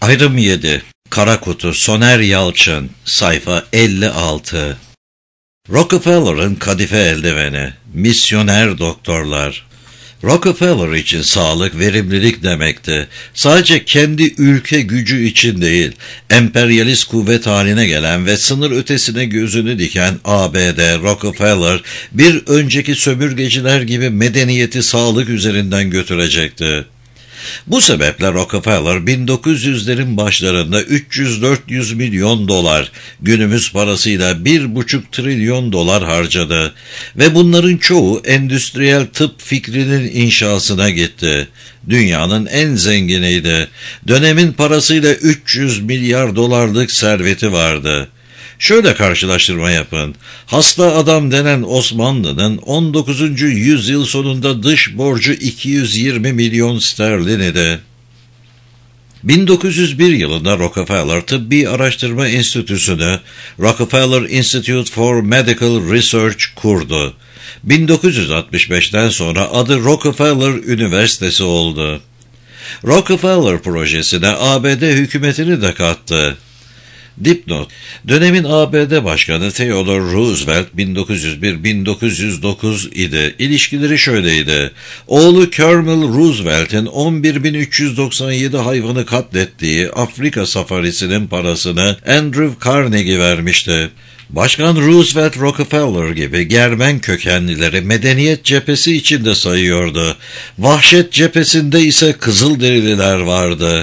Ayrım 7. Kara Kutu, Soner Yalçın, sayfa 56. Rockefeller'ın kadife eldiveni, misyoner doktorlar. Rockefeller için sağlık verimlilik demekti. Sadece kendi ülke gücü için değil, emperyalist kuvvet haline gelen ve sınır ötesine gözünü diken ABD, Rockefeller, bir önceki sömürgeciler gibi medeniyeti sağlık üzerinden götürecekti. Bu sebeple Rockefeller 1900'lerin başlarında 300-400 milyon dolar, günümüz parasıyla 1,5 trilyon dolar harcadı ve bunların çoğu endüstriyel tıp fikrinin inşasına gitti. Dünyanın en zenginiydi. Dönemin parasıyla 300 milyar dolarlık serveti vardı. Şöyle karşılaştırma yapın. Hasta adam denen Osmanlı'nın 19. yüzyıl sonunda dış borcu 220 milyon sterlin idi. 1901 yılında Rockefeller Tıbbi Araştırma Enstitüsü'nü Rockefeller Institute for Medical Research kurdu. 1965'ten sonra adı Rockefeller Üniversitesi oldu. Rockefeller projesine ABD hükümetini de kattı. Dipnot: dönemin ABD Başkanı Theodore Roosevelt 1901-1909 idi. İlişkileri şöyleydi. Oğlu Colonel Roosevelt'in 11.397 hayvanı katlettiği Afrika safarisinin parasını Andrew Carnegie vermişti. Başkan Roosevelt, Rockefeller gibi Germen kökenlileri medeniyet cephesi içinde sayıyordu. Vahşet cephesinde ise Kızılderililer vardı.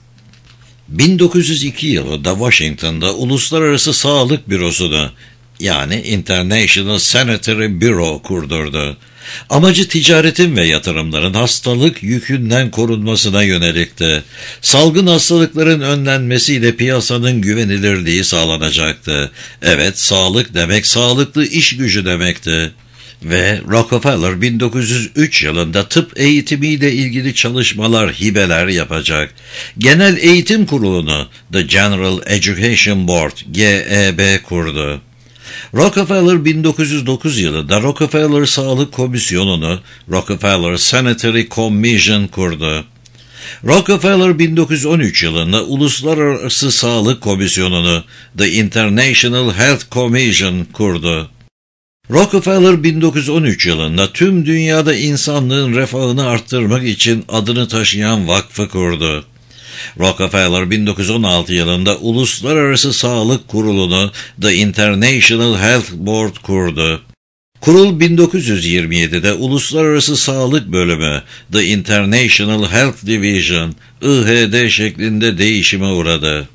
1902 yılında Washington'da Uluslararası Sağlık Bürosunu, yani International Sanitary Bureau kurdurdu. Amacı ticaretin ve yatırımların hastalık yükünden korunmasına yönelikti. Salgın hastalıkların önlenmesiyle piyasanın güvenilirliği sağlanacaktı. Evet, sağlık demek sağlıklı iş gücü demekti. Ve Rockefeller 1903 yılında tıp eğitimiyle ilgili çalışmalar, hibeler yapacak. Genel Eğitim Kurulu'nu The General Education Board, GEB kurdu. Rockefeller 1909 yılında Rockefeller Sağlık Komisyonu'nu Rockefeller Sanitary Commission kurdu. Rockefeller 1913 yılında Uluslararası Sağlık Komisyonu'nu The International Health Commission kurdu. Rockefeller 1913 yılında tüm dünyada insanlığın refahını arttırmak için adını taşıyan vakfı kurdu. Rockefeller 1916 yılında Uluslararası Sağlık Kurulu'nu The International Health Board kurdu. Kurul 1927'de Uluslararası Sağlık Bölümü The International Health Division, IHD şeklinde değişime uğradı.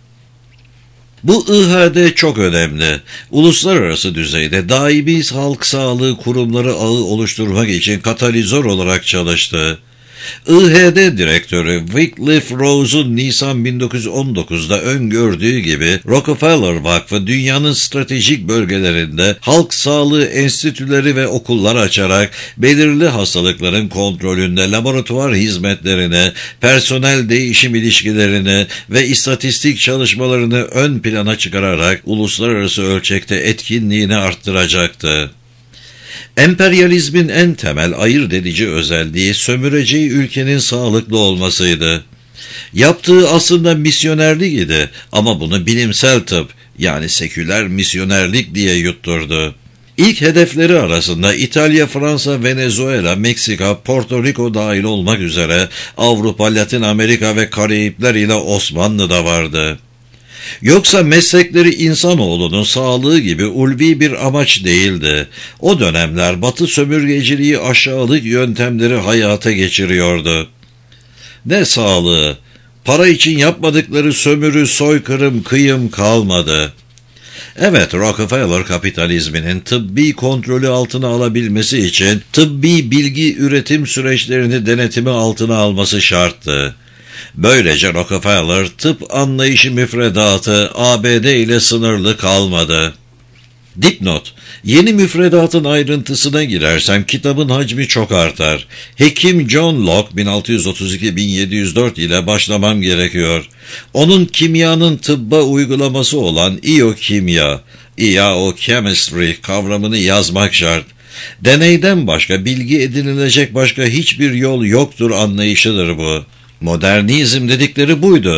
Bu IHD çok önemli. Uluslararası düzeyde daimi halk sağlığı kurumları ağı oluşturmak için katalizör olarak çalıştı. IHD direktörü Wycliffe Rose'un Nisan 1919'da öngördüğü gibi Rockefeller Vakfı dünyanın stratejik bölgelerinde halk sağlığı enstitüleri ve okullar açarak belirli hastalıkların kontrolünde laboratuvar hizmetlerini, personel değişim ilişkilerini ve istatistik çalışmalarını ön plana çıkararak uluslararası ölçekte etkinliğini arttıracaktı. Emperyalizmin en temel ayırt edici özelliği sömüreceği ülkenin sağlıklı olmasıydı. Yaptığı aslında misyonerlik idi ama bunu bilimsel tıp, yani seküler misyonerlik diye yutturdu. İlk hedefleri arasında İtalya, Fransa, Venezuela, Meksika, Porto Rico dahil olmak üzere Avrupa, Latin Amerika ve Karayipler ile Osmanlı da vardı. Yoksa meslekleri insanoğlunun sağlığı gibi ulvi bir amaç değildi. O dönemler Batı sömürgeciliği aşağılık yöntemleri hayata geçiriyordu. Ne sağlığı? Para için yapmadıkları sömürü, soykırım, kıyım kalmadı. Evet, Rockefeller kapitalizminin tıbbi kontrolü altına alabilmesi için tıbbi bilgi üretim süreçlerini denetimi altına alması şarttı. Böylece Rockefeller tıp anlayışı müfredatı ABD ile sınırlı kalmadı. Dipnot: yeni müfredatın ayrıntısına girersem kitabın hacmi çok artar. Hekim John Locke 1632-1704 ile başlamam gerekiyor. Onun kimyanın tıbba uygulaması olan iyokimya, iochemistry kavramını yazmak şart. Deneyden başka bilgi edinilecek başka hiçbir yol yoktur anlayışıdır bu. Modernizm dedikleri buydu.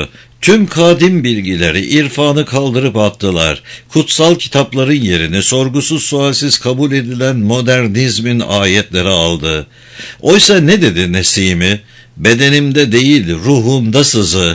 Tüm kadim bilgileri, irfanı kaldırıp attılar. Kutsal kitapların yerini sorgusuz sualsiz kabul edilen modernizmin ayetleri aldı. Oysa ne dedi Nesimi? Bedenimde değil, ruhumda sızı.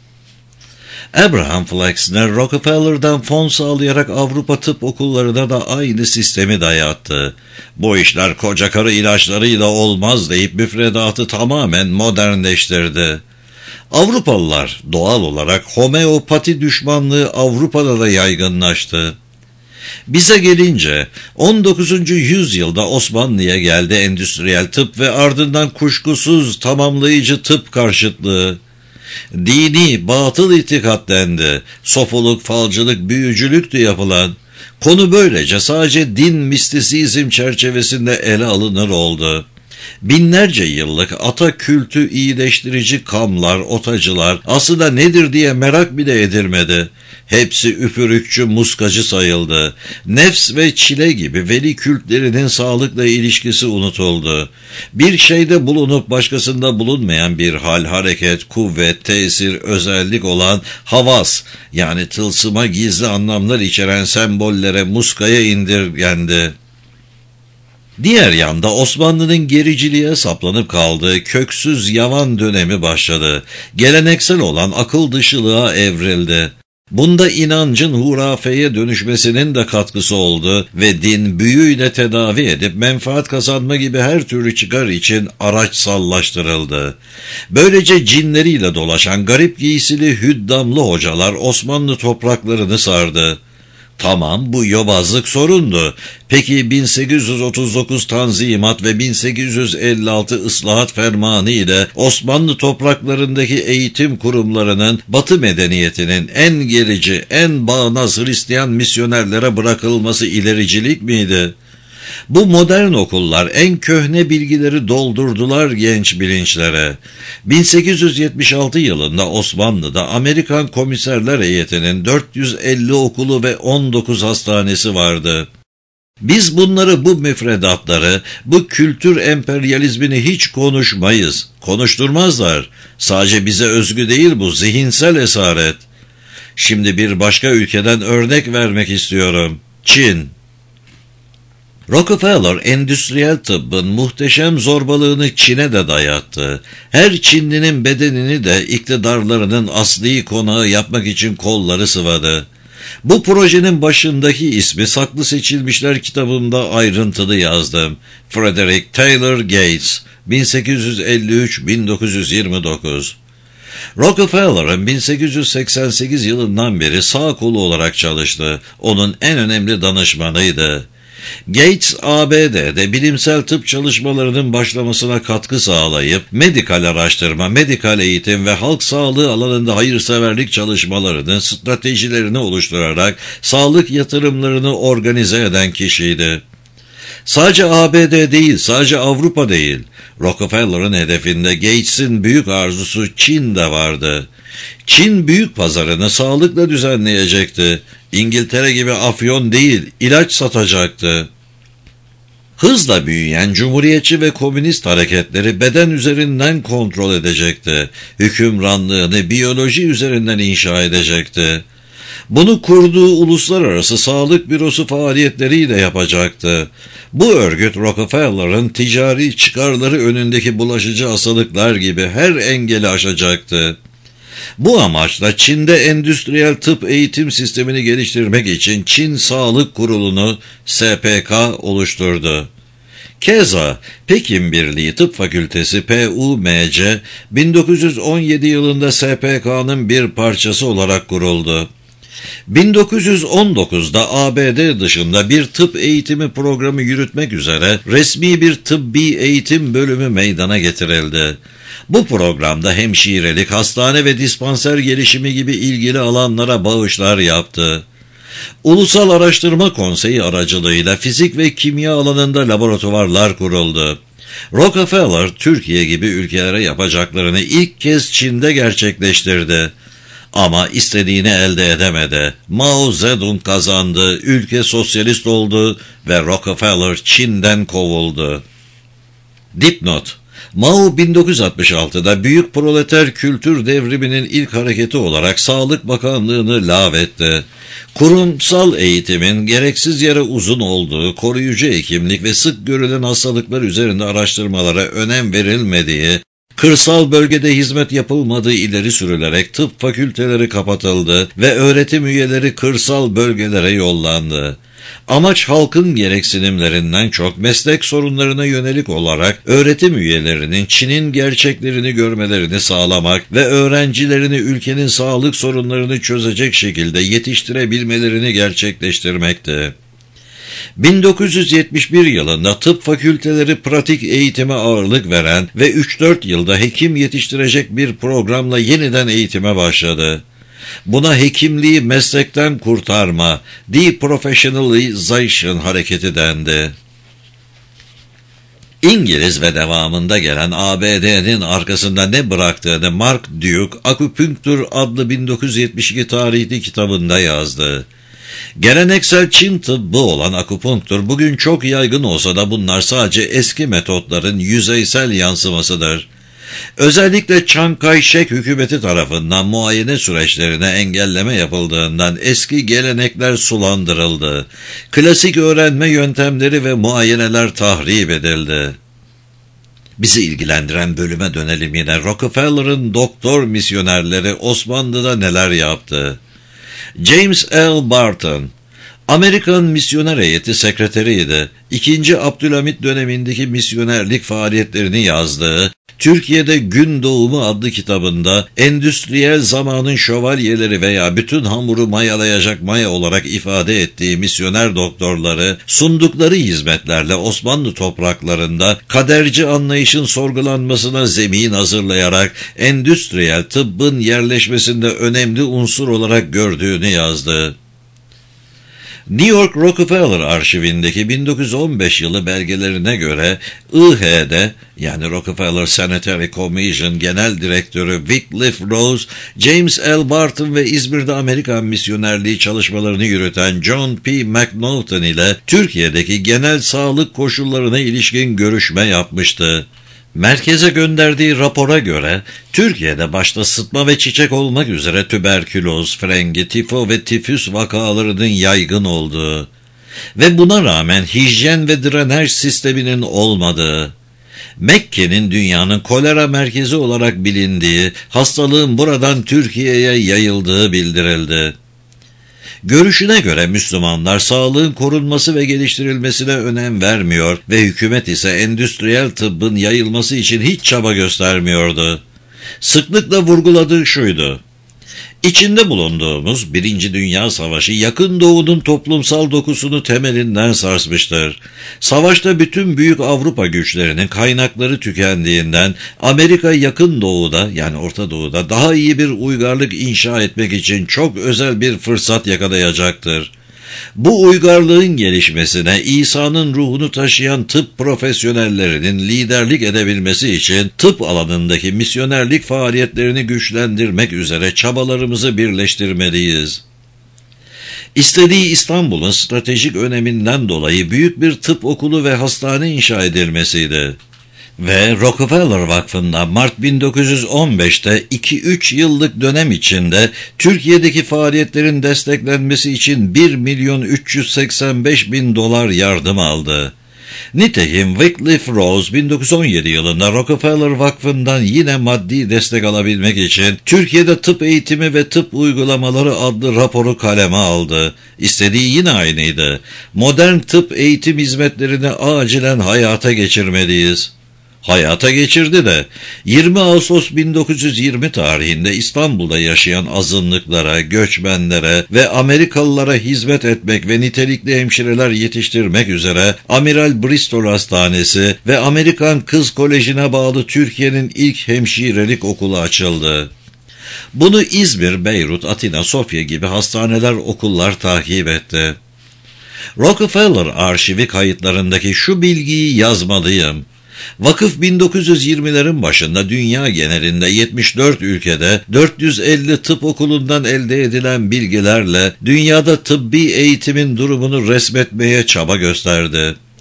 Abraham Flexner, Rockefeller'dan fon sağlayarak Avrupa tıp okullarına da aynı sistemi dayattı. Bu işler koca karı ilaçlarıyla olmaz deyip müfredatı tamamen modernleştirdi. Avrupalılar doğal olarak homeopati düşmanlığı Avrupa'da da yaygınlaştı. Bize gelince 19. yüzyılda Osmanlı'ya geldi endüstriyel tıp ve ardından kuşkusuz tamamlayıcı tıp karşıtlığı. Dini, batıl itikat dendi. Sofoluk, falcılık, büyücülüktü yapılan. Konu böylece sadece din mistisizm çerçevesinde ele alınır oldu. Binlerce yıllık ata kültü iyileştirici kamlar, otacılar aslında nedir diye merak bile edilmedi. Hepsi üfürükçü, muskacı sayıldı. Nefs ve çile gibi veli kültlerinin sağlıkla ilişkisi unutuldu. Bir şeyde bulunup başkasında bulunmayan bir hal, hareket, kuvvet, tesir, özellik olan havas, yani tılsıma gizli anlamlar içeren sembollere, muskaya indirgendi. Diğer yanda Osmanlı'nın gericiliğe saplanıp kaldığı köksüz yavan dönemi başladı. Geleneksel olan akıl dışılığa evrildi. Bunda inancın hurafeye dönüşmesinin de katkısı oldu ve din büyüyle tedavi edip menfaat kazanma gibi her türlü çıkar için araçsallaştırıldı. Böylece cinleriyle dolaşan garip giysili hüddamlı hocalar Osmanlı topraklarını sardı. Tamam, bu yobazlık sorundu. Peki 1839 Tanzimat ve 1856 Islahat Fermanı ile Osmanlı topraklarındaki eğitim kurumlarının Batı medeniyetinin en gerici, en bağnaz Hristiyan misyonerlere bırakılması ilericilik miydi? Bu modern okullar en köhne bilgileri doldurdular genç bilinçlere. 1876 yılında Osmanlı'da Amerikan Komiserler Heyeti'nin 450 okulu ve 19 hastanesi vardı. Biz bunları, bu müfredatları, bu kültür emperyalizmini hiç konuşmayız. Konuşturmazlar. Sadece bize özgü değil bu, zihinsel esaret. Şimdi bir başka ülkeden örnek vermek istiyorum. Çin. Rockefeller endüstriyel tıbbın muhteşem zorbalığını Çin'e de dayattı. Her Çinlinin bedenini de iktidarlarının asli konağı yapmak için kolları sıvadı. Bu projenin başındaki ismi Saklı Seçilmişler kitabımda ayrıntılı yazdım. Frederick Taylor Gates, 1853-1929. Rockefeller'ın 1888 yılından beri sağ kolu olarak çalıştı. Onun en önemli danışmanıydı. Gates, ABD'de bilimsel tıp çalışmalarının başlamasına katkı sağlayıp, medikal araştırma, medikal eğitim ve halk sağlığı alanında hayırseverlik çalışmalarının stratejilerini oluşturarak sağlık yatırımlarını organize eden kişiydi. Sadece ABD değil, sadece Avrupa değil. Rockefeller'ın hedefinde Gates'in büyük arzusu Çin'de vardı. Çin büyük pazarını sağlıkla düzenleyecekti. İngiltere gibi afyon değil, ilaç satacaktı. Hızla büyüyen cumhuriyetçi ve komünist hareketleri beden üzerinden kontrol edecekti. Hükümranlığını biyoloji üzerinden inşa edecekti. Bunu kurduğu Uluslararası Sağlık Bürosu faaliyetleriyle yapacaktı. Bu örgüt Rockefeller'ın ticari çıkarları önündeki bulaşıcı hastalıklar gibi her engeli aşacaktı. Bu amaçla Çin'de endüstriyel tıp eğitim sistemini geliştirmek için Çin Sağlık Kurulu'nu SPK oluşturdu. Keza Pekin Birliği Tıp Fakültesi PUMC 1917 yılında SPK'nın bir parçası olarak kuruldu. 1919'da ABD dışında bir tıp eğitimi programı yürütmek üzere resmi bir tıbbi eğitim bölümü meydana getirildi. Bu programda hemşirelik, hastane ve dispanser gelişimi gibi ilgili alanlara bağışlar yaptı. Ulusal Araştırma Konseyi aracılığıyla fizik ve kimya alanında laboratuvarlar kuruldu. Rockefeller, Türkiye gibi ülkelere yapacaklarını ilk kez Çin'de gerçekleştirdi. Ama istediğini elde edemedi. Mao Zedong kazandı, ülke sosyalist oldu ve Rockefeller Çin'den kovuldu. Dipnot: Mao 1966'da Büyük Proleter Kültür Devriminin ilk hareketi olarak Sağlık Bakanlığı'nı lağvetti. Kurumsal eğitimin gereksiz yere uzun olduğu, koruyucu hekimlik ve sık görülen hastalıklar üzerinde araştırmalara önem verilmediği, kırsal bölgede hizmet yapılmadığı ileri sürülerek tıp fakülteleri kapatıldı ve öğretim üyeleri kırsal bölgelere yollandı. Amaç halkın gereksinimlerinden çok meslek sorunlarına yönelik olarak öğretim üyelerinin Çin'in gerçeklerini görmelerini sağlamak ve öğrencilerini ülkenin sağlık sorunlarını çözecek şekilde yetiştirebilmelerini gerçekleştirmekti. 1971 yılında tıp fakülteleri pratik eğitime ağırlık veren ve 3-4 yılda hekim yetiştirecek bir programla yeniden eğitime başladı. Buna hekimliği meslekten kurtarma, deprofessionalization hareketi dendi. İngiliz ve devamında gelen ABD'nin arkasında ne bıraktığını Mark Duke, Akupunktur adlı 1972 tarihli kitabında yazdı. Geleneksel Çin tıbbı olan akupunktur bugün çok yaygın olsa da bunlar sadece eski metotların yüzeysel yansımasıdır. Özellikle Chiang Kai-shek hükümeti tarafından muayene süreçlerine engelleme yapıldığından eski gelenekler sulandırıldı. Klasik öğrenme yöntemleri ve muayeneler tahrip edildi. Bizi ilgilendiren bölüme dönelim yine. Rockefeller'ın doktor misyonerleri Osmanlı'da neler yaptı? James L. Barton, Amerikan Misyoner Heyeti sekreteriydi. 2. Abdülhamit dönemindeki misyonerlik faaliyetlerini yazdığı, Türkiye'de Gün Doğumu adlı kitabında endüstriyel zamanın şövalyeleri veya bütün hamuru mayalayacak maya olarak ifade ettiği misyoner doktorları sundukları hizmetlerle Osmanlı topraklarında kaderci anlayışın sorgulanmasına zemin hazırlayarak endüstriyel tıbbın yerleşmesinde önemli unsur olarak gördüğünü yazdı. New York Rockefeller arşivindeki 1915 yılı belgelerine göre IH'de yani Rockefeller Sanitary Commission Genel Direktörü Wycliffe Rose, James L. Barton ve İzmir'de Amerikan misyonerliği çalışmalarını yürüten John P. McNaughton ile Türkiye'deki genel sağlık koşullarına ilişkin görüşme yapmıştı. Merkeze gönderdiği rapora göre Türkiye'de başta sıtma ve çiçek olmak üzere tüberküloz, frengi, tifo ve tifüs vakalarının yaygın olduğu ve buna rağmen hijyen ve drenaj sisteminin olmadığı, Mekke'nin dünyanın kolera merkezi olarak bilindiği, hastalığın buradan Türkiye'ye yayıldığı bildirildi. Görüşüne göre Müslümanlar sağlığın korunması ve geliştirilmesine önem vermiyor ve hükümet ise endüstriyel tıbbın yayılması için hiç çaba göstermiyordu. Sıklıkla vurguladığı şuydu: İçinde bulunduğumuz 1. Dünya Savaşı Yakın Doğu'nun toplumsal dokusunu temelinden sarsmıştır. Savaşta bütün büyük Avrupa güçlerinin kaynakları tükendiğinden Amerika Yakın Doğu'da yani Orta Doğu'da daha iyi bir uygarlık inşa etmek için çok özel bir fırsat yakalayacaktır. Bu uygarlığın gelişmesine İsa'nın ruhunu taşıyan tıp profesyonellerinin liderlik edebilmesi için tıp alanındaki misyonerlik faaliyetlerini güçlendirmek üzere çabalarımızı birleştirmeliyiz. İstediği İstanbul'un stratejik öneminden dolayı büyük bir tıp okulu ve hastane inşa edilmesiydi. Ve Rockefeller Vakfı'nda Mart 1915'te 2-3 yıllık dönem içinde Türkiye'deki faaliyetlerin desteklenmesi için 1.385.000 dolar yardım aldı. Nitekim Wycliffe Rose 1917 yılında Rockefeller Vakfı'ndan yine maddi destek alabilmek için Türkiye'de tıp eğitimi ve tıp uygulamaları adlı raporu kaleme aldı. İstediği yine aynıydı: modern tıp eğitim hizmetlerini acilen hayata geçirmeliyiz. Hayata geçirdi de 20 Ağustos 1920 tarihinde İstanbul'da yaşayan azınlıklara, göçmenlere ve Amerikalılara hizmet etmek ve nitelikli hemşireler yetiştirmek üzere Amiral Bristol Hastanesi ve Amerikan Kız Koleji'ne bağlı Türkiye'nin ilk hemşirelik okulu açıldı. Bunu İzmir, Beyrut, Atina, Sofya gibi hastaneler, okullar takip etti. Rockefeller arşivi kayıtlarındaki şu bilgiyi yazmalıyım: Vakıf 1920'lerin başında dünya genelinde 74 ülkede 450 tıp okulundan elde edilen bilgilerle dünyada tıbbi eğitimin durumunu resmetmeye çaba gösterdi.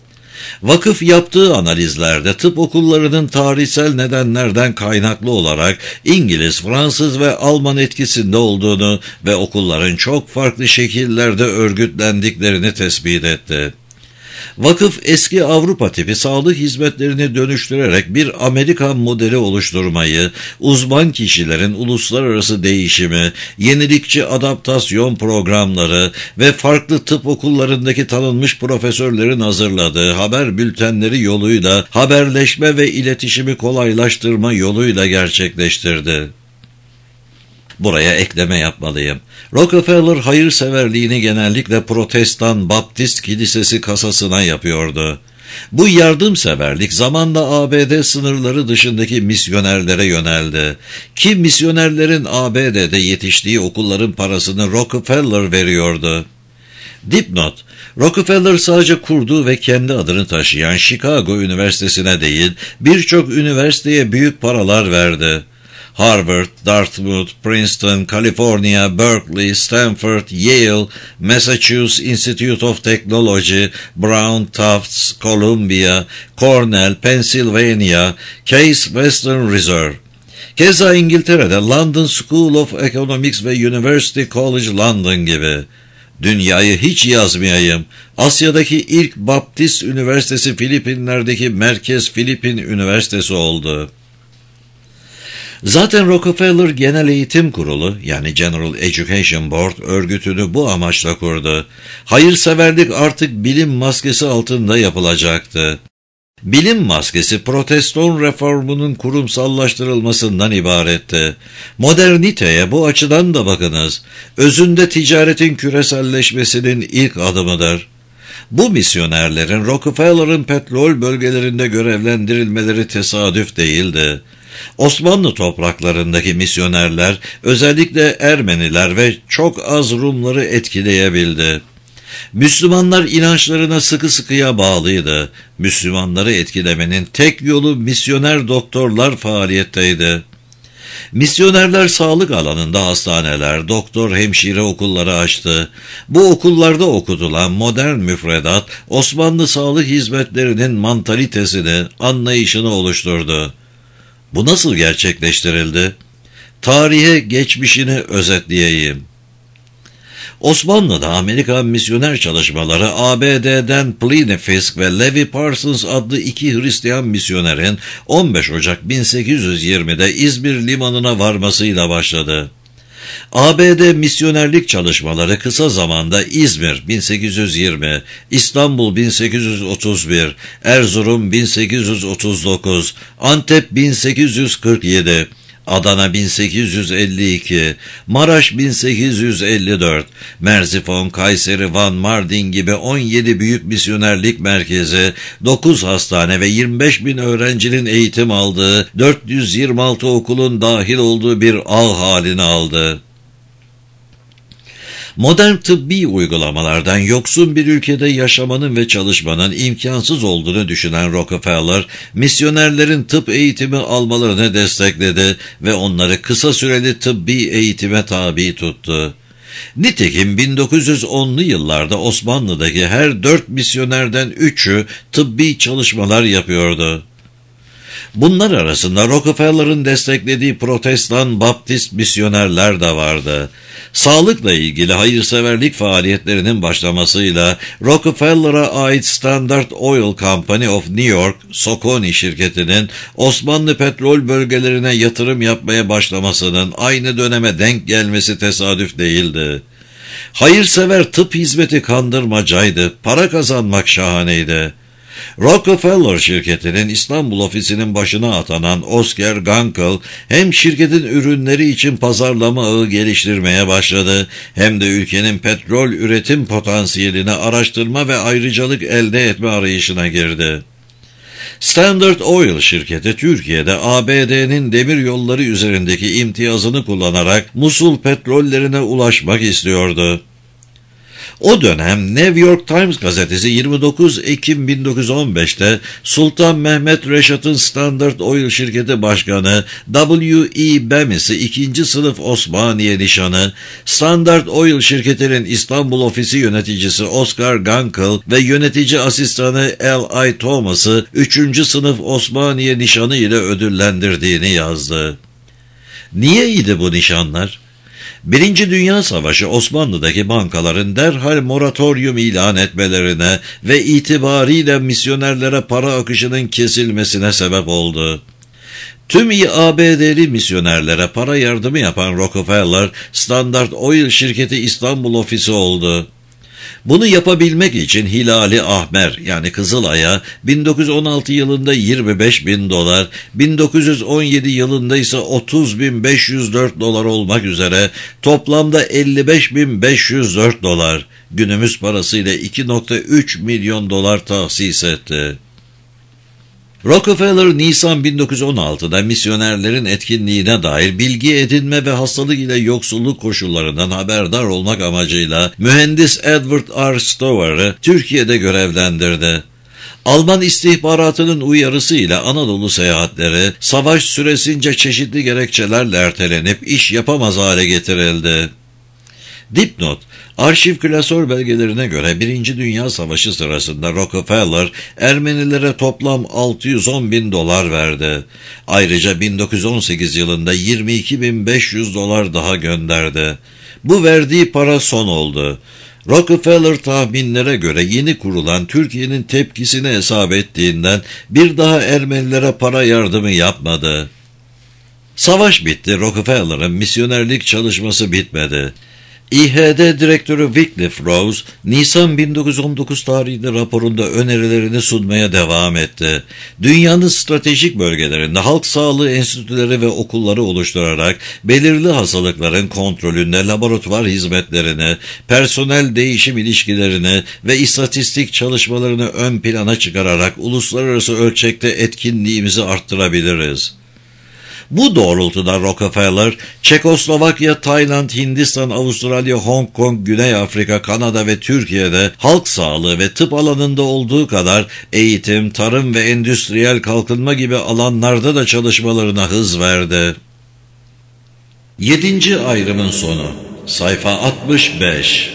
Vakıf yaptığı analizlerde tıp okullarının tarihsel nedenlerden kaynaklı olarak İngiliz, Fransız ve Alman etkisinde olduğunu ve okulların çok farklı şekillerde örgütlendiklerini tespit etti. Vakıf eski Avrupa tipi sağlık hizmetlerini dönüştürerek bir Amerikan modeli oluşturmayı, uzman kişilerin uluslararası değişimi, yenilikçi adaptasyon programları ve farklı tıp okullarındaki tanınmış profesörlerin hazırladığı haber bültenleri yoluyla haberleşme ve iletişimi kolaylaştırma yoluyla gerçekleştirdi. Buraya ekleme yapmalıyım. Rockefeller hayırseverliğini genellikle Protestan Baptist Kilisesi kasasına yapıyordu. Bu yardımseverlik zamanla ABD sınırları dışındaki misyonerlere yöneldi. Ki misyonerlerin ABD'de yetiştiği okulların parasını Rockefeller veriyordu. Dipnot: Rockefeller sadece kurduğu ve kendi adını taşıyan Chicago Üniversitesi'ne değil, birçok üniversiteye büyük paralar verdi. Harvard, Dartmouth, Princeton, California, Berkeley, Stanford, Yale, Massachusetts Institute of Technology, Brown, Tufts, Columbia, Cornell, Pennsylvania, Case Western Reserve. Keza İngiltere'de London School of Economics ve University College London gibi. Dünyayı hiç yazmayayım. Asya'daki ilk Baptist Üniversitesi Filipinler'deki Merkez Filipin Üniversitesi oldu. Zaten Rockefeller Genel Eğitim Kurulu yani General Education Board örgütünü bu amaçla kurdu. Hayırseverlik artık bilim maskesi altında yapılacaktı. Bilim maskesi Protestan reformunun kurumsallaştırılmasından ibaretti. Moderniteye bu açıdan da bakınız. Özünde ticaretin küreselleşmesinin ilk adımıdır. Bu misyonerlerin Rockefeller'ın petrol bölgelerinde görevlendirilmeleri tesadüf değildi. Osmanlı topraklarındaki misyonerler özellikle Ermeniler ve çok az Rumları etkileyebildi. Müslümanlar inançlarına sıkı sıkıya bağlıydı. Müslümanları etkilemenin tek yolu misyoner doktorlar faaliyetteydi. Misyonerler sağlık alanında hastaneler, doktor, hemşire okulları açtı. Bu okullarda okutulan modern müfredat Osmanlı sağlık hizmetlerinin mantalitesini, anlayışını oluşturdu. Bu nasıl gerçekleştirildi? Tarihe geçmişini özetleyeyim. Osmanlı'da Amerikan misyoner çalışmaları ABD'den Pliny Fisk ve Levi Parsons adlı iki Hristiyan misyonerin 15 Ocak 1820'de İzmir limanına varmasıyla başladı. ABD misyonerlik çalışmaları kısa zamanda İzmir 1820, İstanbul 1831, Erzurum 1839, Antep 1847, Adana 1852, Maraş 1854, Merzifon, Kayseri, Van, Mardin gibi 17 büyük misyonerlik merkezi, 9 hastane ve 25 bin öğrencinin eğitim aldığı, 426 okulun dahil olduğu bir ağ halini aldı. Modern tıbbi uygulamalardan yoksun bir ülkede yaşamanın ve çalışmanın imkansız olduğunu düşünen Rockefeller, misyonerlerin tıp eğitimi almalarını destekledi ve onları kısa süreli tıbbi eğitime tabi tuttu. Nitekim 1910'lu yıllarda Osmanlı'daki her 4 misyonerden 3'ü tıbbi çalışmalar yapıyordu. Bunlar arasında Rockefeller'ın desteklediği Protestan Baptist misyonerler de vardı. Sağlıkla ilgili hayırseverlik faaliyetlerinin başlamasıyla Rockefeller'a ait Standard Oil Company of New York, Socony şirketinin Osmanlı petrol bölgelerine yatırım yapmaya başlamasının aynı döneme denk gelmesi tesadüf değildi. Hayırsever tıp hizmeti kandırmacaydı, para kazanmak şahaneydi. Rockefeller şirketinin İstanbul ofisinin başına atanan Oscar Gunkel hem şirketin ürünleri için pazarlama ağı geliştirmeye başladı hem de ülkenin petrol üretim potansiyelini araştırma ve ayrıcalık elde etme arayışına girdi. Standard Oil şirketi Türkiye'de ABD'nin demir yolları üzerindeki imtiyazını kullanarak Musul petrollerine ulaşmak istiyordu. O dönem New York Times gazetesi 29 Ekim 1915'te Sultan Mehmet Reşat'ın Standard Oil şirketi başkanı W.E. Bemis'i 2. sınıf Osmaniye nişanı, Standard Oil şirketinin İstanbul ofisi yöneticisi Oscar Gunkel ve yönetici asistanı L.I. Thomas'ı 3. sınıf Osmaniye nişanı ile ödüllendirdiğini yazdı. Niyeydi bu nişanlar? Birinci Dünya Savaşı Osmanlı'daki bankaların derhal moratoryum ilan etmelerine ve itibariyle misyonerlere para akışının kesilmesine sebep oldu. Tüm ABD'li misyonerlere para yardımı yapan Rockefeller, Standard Oil şirketi İstanbul ofisi oldu. Bunu yapabilmek için Hilali Ahmer yani Kızılay'a 1916 yılında $25.000, 1917 yılında ise $30.504 olmak üzere toplamda $55.504, günümüz parasıyla $2.3 milyon tahsis etti. Rockefeller, Nisan 1916'da misyonerlerin etkinliğine dair bilgi edinme ve hastalık ile yoksulluk koşullarından haberdar olmak amacıyla mühendis Edward R. Stover'ı Türkiye'de görevlendirdi. Alman istihbaratının uyarısıyla Anadolu seyahatleri savaş süresince çeşitli gerekçelerle ertelenip iş yapamaz hale getirildi. Dipnot: arşiv klasör belgelerine göre 1. Dünya Savaşı sırasında Rockefeller Ermenilere toplam $610.000 verdi. Ayrıca 1918 yılında $22.500 daha gönderdi. Bu verdiği para son oldu. Rockefeller tahminlere göre yeni kurulan Türkiye'nin tepkisini hesap ettiğinden bir daha Ermenilere para yardımı yapmadı. Savaş bitti, Rockefeller'ın misyonerlik çalışması bitmedi. İHD Direktörü Wycliffe Rose, Nisan 1919 tarihli raporunda önerilerini sunmaya devam etti. Dünyanın stratejik bölgelerinde halk sağlığı enstitüleri ve okulları oluşturarak belirli hastalıkların kontrolünde laboratuvar hizmetlerini, personel değişim ilişkilerini ve istatistik çalışmalarını ön plana çıkararak uluslararası ölçekte etkinliğimizi arttırabiliriz. Bu doğrultuda Rockefeller, Çekoslovakya, Tayland, Hindistan, Avustralya, Hong Kong, Güney Afrika, Kanada ve Türkiye'de halk sağlığı ve tıp alanında olduğu kadar eğitim, tarım ve endüstriyel kalkınma gibi alanlarda da çalışmalarına hız verdi. 7. ayrımın sonu. Sayfa 65.